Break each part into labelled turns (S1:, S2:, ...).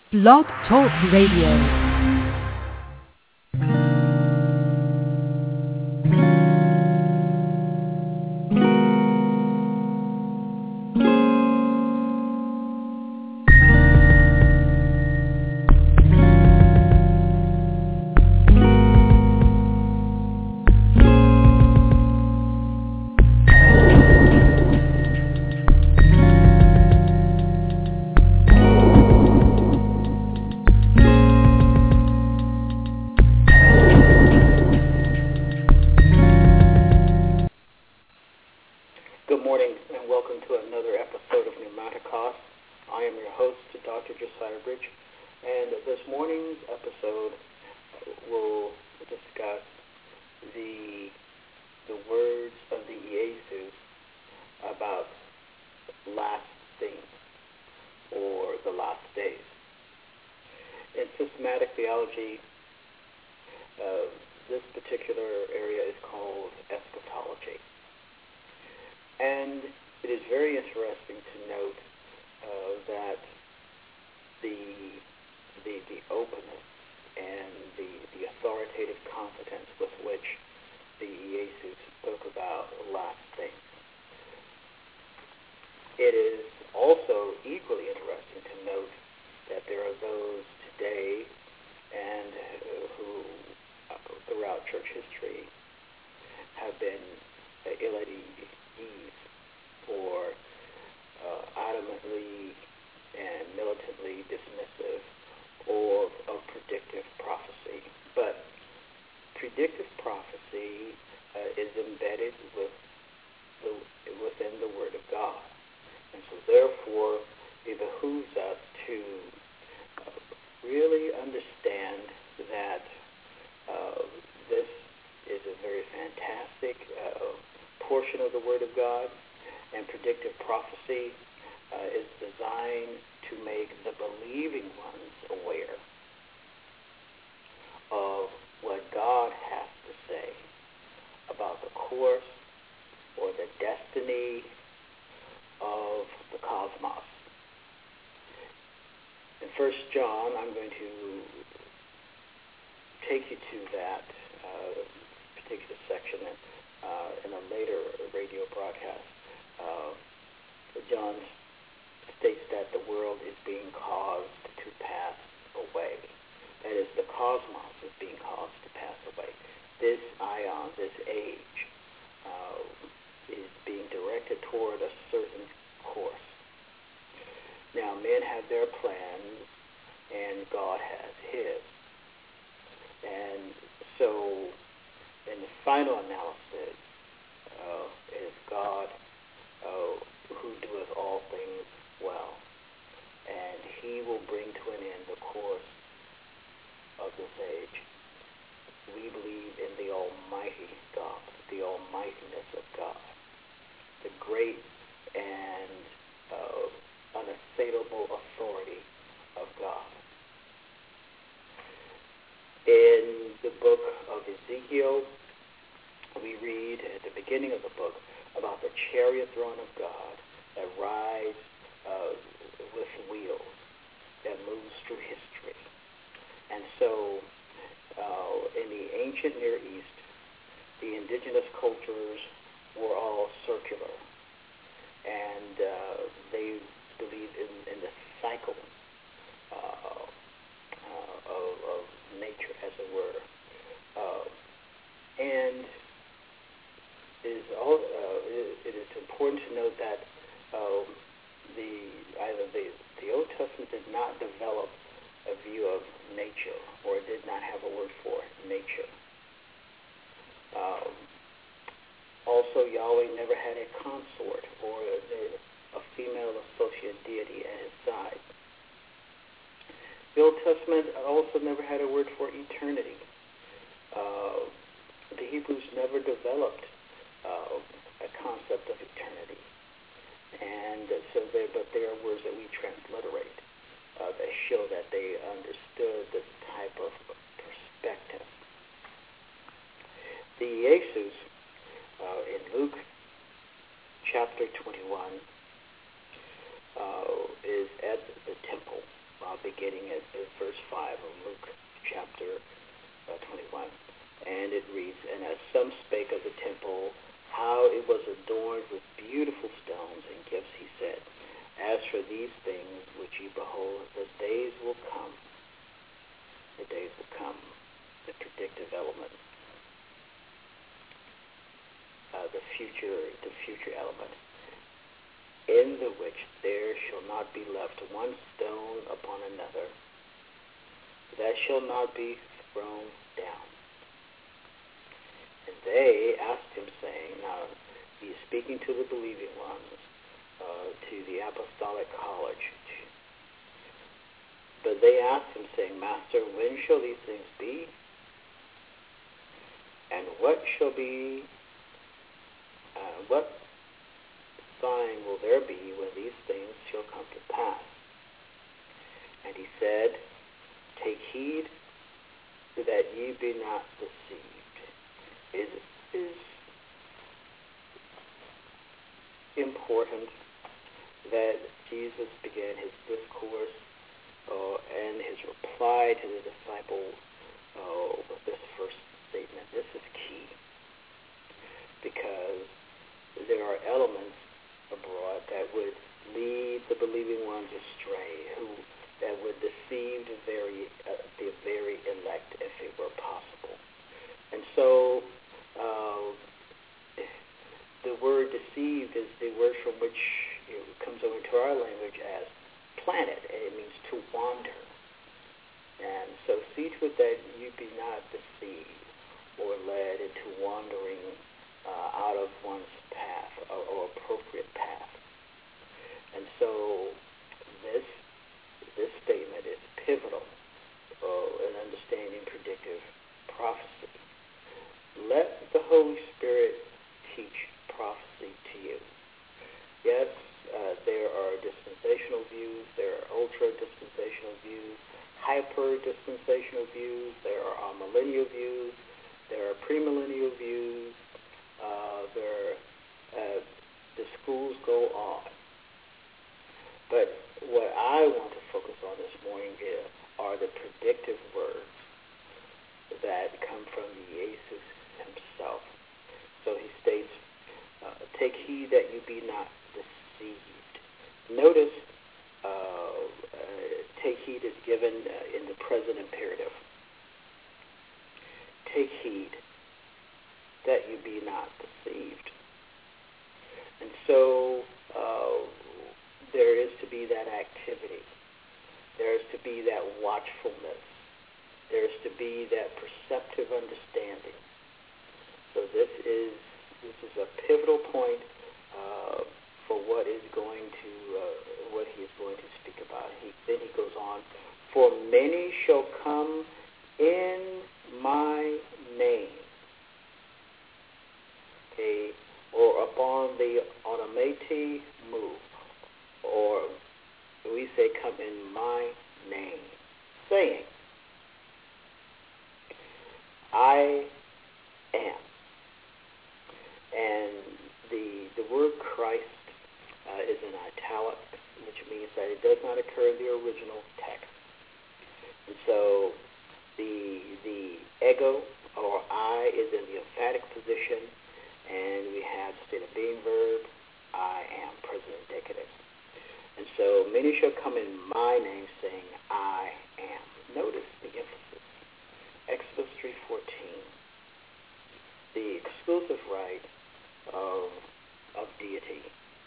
S1: Blog Talk Radio.
S2: Chapter 21 is at the temple beginning at verse 5 of Luke chapter 21. And it reads, "And as some spake of the temple, how it was adorned with beautiful stones and gifts, he said, As for these things which ye behold, the days will come." The days will come, the predictive element, the future element, "in the which there shall not be left one stone upon another, that shall not be thrown down." And they asked him, saying, now he is speaking to the believing ones, to the apostolic college, but they asked him, saying, "Master, when shall these things be? And what shall be, what sign will there be when these things shall come to pass?" And he said, "Take heed that ye be not deceived." It is important that Jesus began his discourse and his reply to the disciples with this first statement. This is key because there are elements abroad that would lead the believing ones astray, that would deceive the very elect if it were possible. And so the word "deceived" is the word from which it comes over into our language as "planet," and it means to wander. And so see to it that you be not deceived or led into wandering out of one's path or appropriate path. And so this statement is pivotal in understanding predictive prophecy. Let the Holy Spirit teach prophecy to you. Yes, there are dispensational views, there are ultra-dispensational views, hyper-dispensational views, there are millennial views, there are premillennial views, the schools go on. But what I want to focus on this morning are the predictive words that come from Jesus himself. So he states, "Take heed that you be not deceived." Notice, take heed is given in the present imperative. Take heed that you be not deceived. And so there is to be that activity. There is to be that watchfulness. There is to be that perceptive understanding. So this is a pivotal point for what he is going to speak about. Then he goes on, "For many shall come in my name." Okay, or upon the onomate move, or we say come in my name, saying, "I am." And the word Christ is in italics, which means that it does not occur in the original text. And so the ego, or I, is in the emphatic position, and we have the state of being verb, I am, present indicative. And so many shall come in my name, saying, "I am." Notice the emphasis. Exodus 3:14. The exclusive right of deity.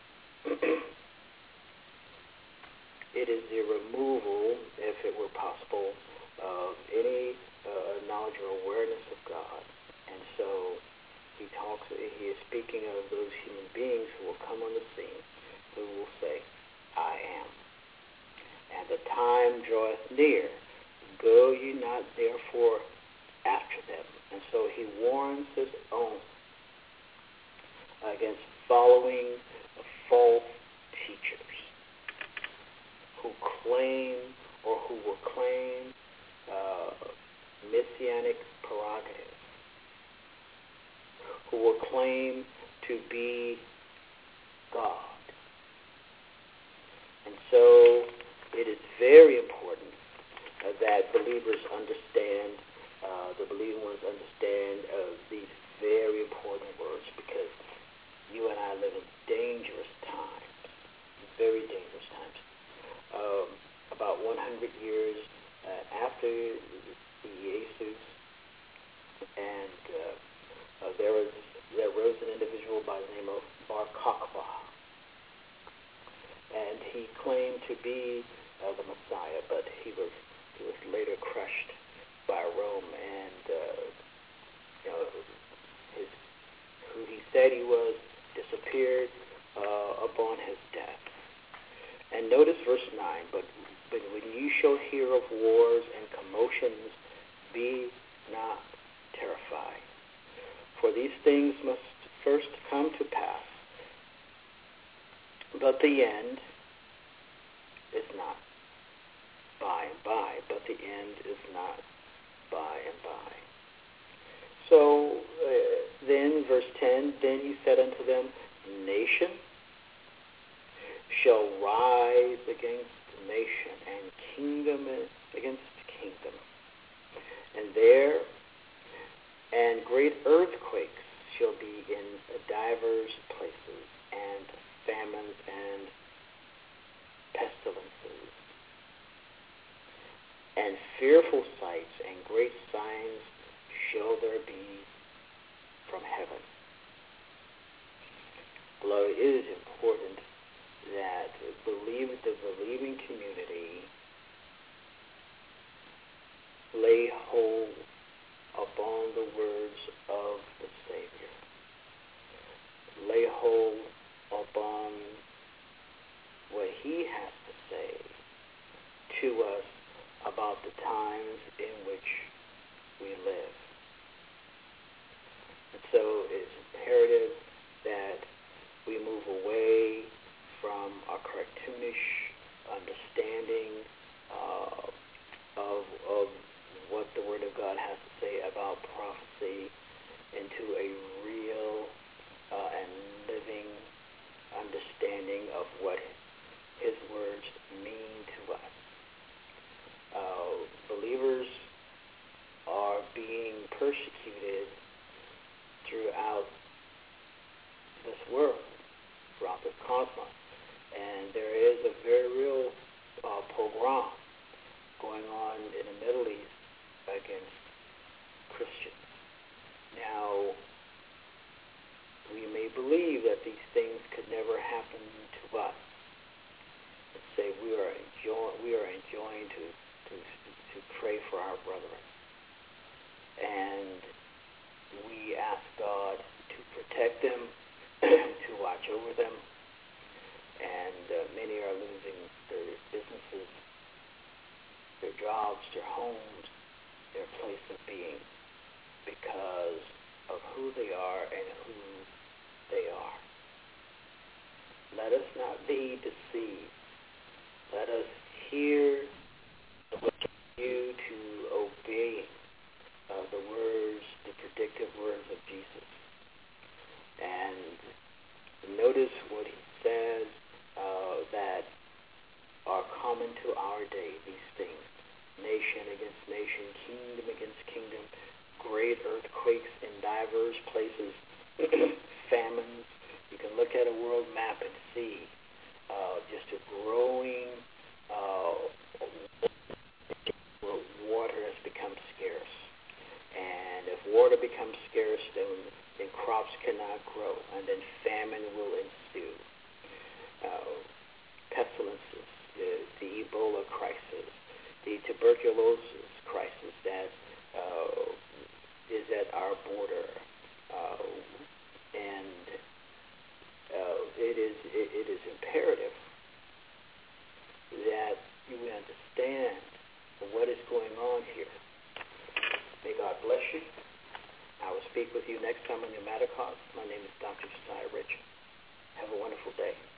S2: It is the removal, if it were possible, of any knowledge or awareness of God. And so he is speaking of those human beings who will come on the scene, who will say, "I am. And the time draweth near. Go ye not therefore after them." And so he warns his own against following false teachers who claim or who will claim messianic prerogatives, who will claim to be God. And so it is very important that believers understand, the believing ones understand these very important words, because you and I live in dangerous times, very dangerous times. About 100 years after the Jesus, and there rose an individual by the name of Bar Kokhba, and he claimed to be the Messiah, but he was later crushed by Rome, and who he said he was disappeared upon his death. And notice verse 9, but when you shall hear of wars and commotions, be not terrified, for these things must first come to pass, but the end is not by and by, but the end is not by and by. So then, verse 10, then he said unto them, nation shall rise against nation, and kingdom against kingdom. And great earthquakes shall be in divers places, and famines and pestilences, and fearful sights and great signs shall there be from heaven. Beloved, it is important that the believing community lay hold upon the words of the Savior. Lay hold upon what he has to say to us about the times in which we live. And so it's imperative that we move away from a cartoonish understanding of what the Word of God has to say about prophecy into a real and living understanding of what His words mean to us. Believers are being persecuted throughout this world, throughout this cosmos. And there is a very real pogrom going on in the Middle East against Christians. Now, we may believe that these things could never happen to us. Let's say we are enjoined to pray for our brethren, and we ask God to protect them, to watch over them, and many are losing their businesses, their jobs, their homes, their place of being, because of who they are and who they are. Let us not be deceived. Let us hear you to obey the words, the predictive words of Jesus. And notice what he says that are common to our day, these things. Nation against nation, kingdom against kingdom, great earthquakes in diverse places, famines. You can look at a world map and see just a growing water has become scarce. And if water becomes scarce, then crops cannot grow, and then famine will ensue. Pestilences, the Ebola crisis, the tuberculosis crisis that is at our border, and it is imperative that we understand what is going on here. May God bless you. I will speak with you next time on your Mattercast. My name is Dr. Josiah Rich. Have a wonderful day.